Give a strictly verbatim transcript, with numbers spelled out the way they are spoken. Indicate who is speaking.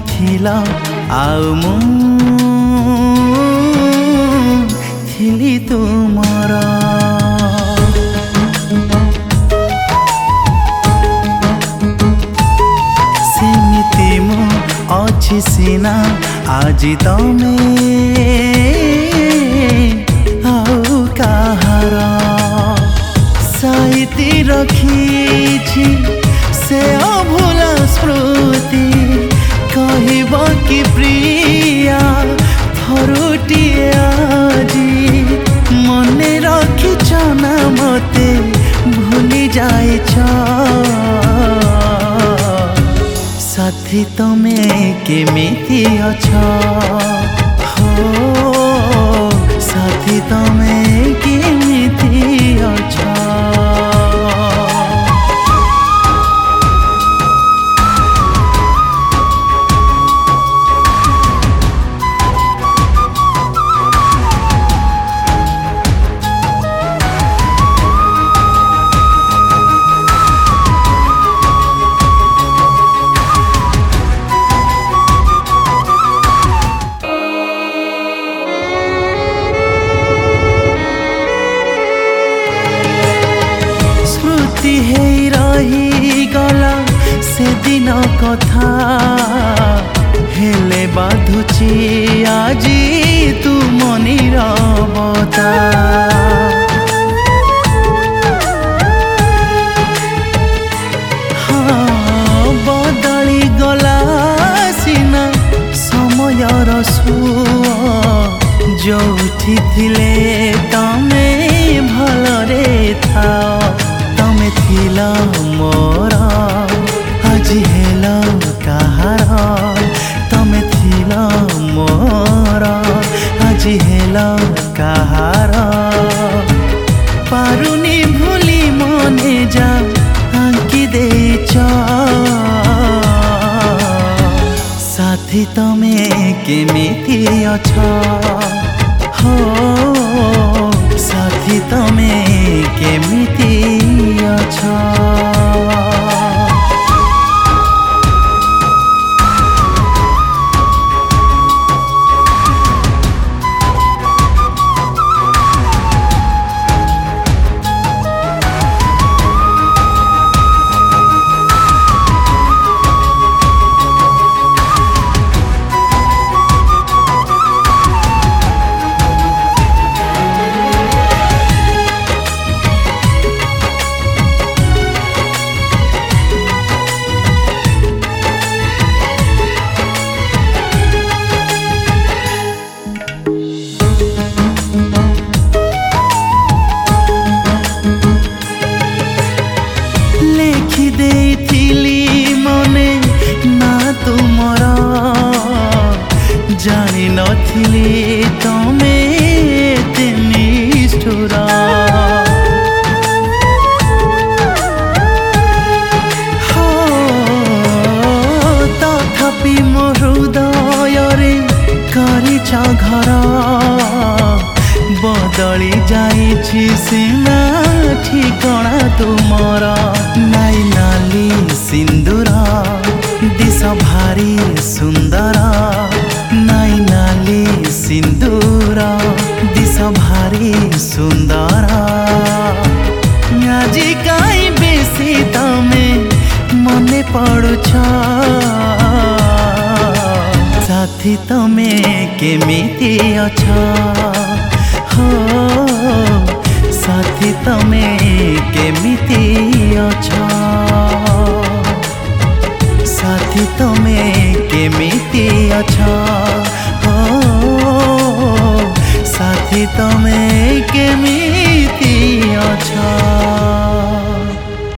Speaker 1: थिला आउ मु थिली तुमर सेमिति मु अछि सिना आज तमे आउ कहार साइती रखी से अभूला स्मृति कहब कि प्रिया थरुटिए आजी मने रखिछ ना मते भूली जाइछ साथी तमे केमिति अछ हो साथी तमे केमिति अछ हे रही गला से दिन कथा हेले बाधुची आजी तू मनिर बता हाँ बदली गला सिना समयर सुआ जोठी थिले तमे भलरे थाओ तमे थिला मोर आज हेला कहार तमे थिला मोर आज हेला कहार पारुनी भूली मने जा आंकी देछ साथी तमे केमिति अछ हो साथी तमे केमिति अछ जानी नथिली तमे एते निष्ठुर हो तथापि मो हृदय रे करिछ घर बदली जाइछि सीना ठिकଣା तुमर नाई नाली सिंदूर दिस भारी सुंदर नाई नाली सिंदूर दिस भारी सुंदर आजी काई बेसी तमे मने पड़ुछ साथी तमे केमिति अछ हो साथी तमे केमिति अछ साथी तमे केमिति अछ हो साथी तमे केमिति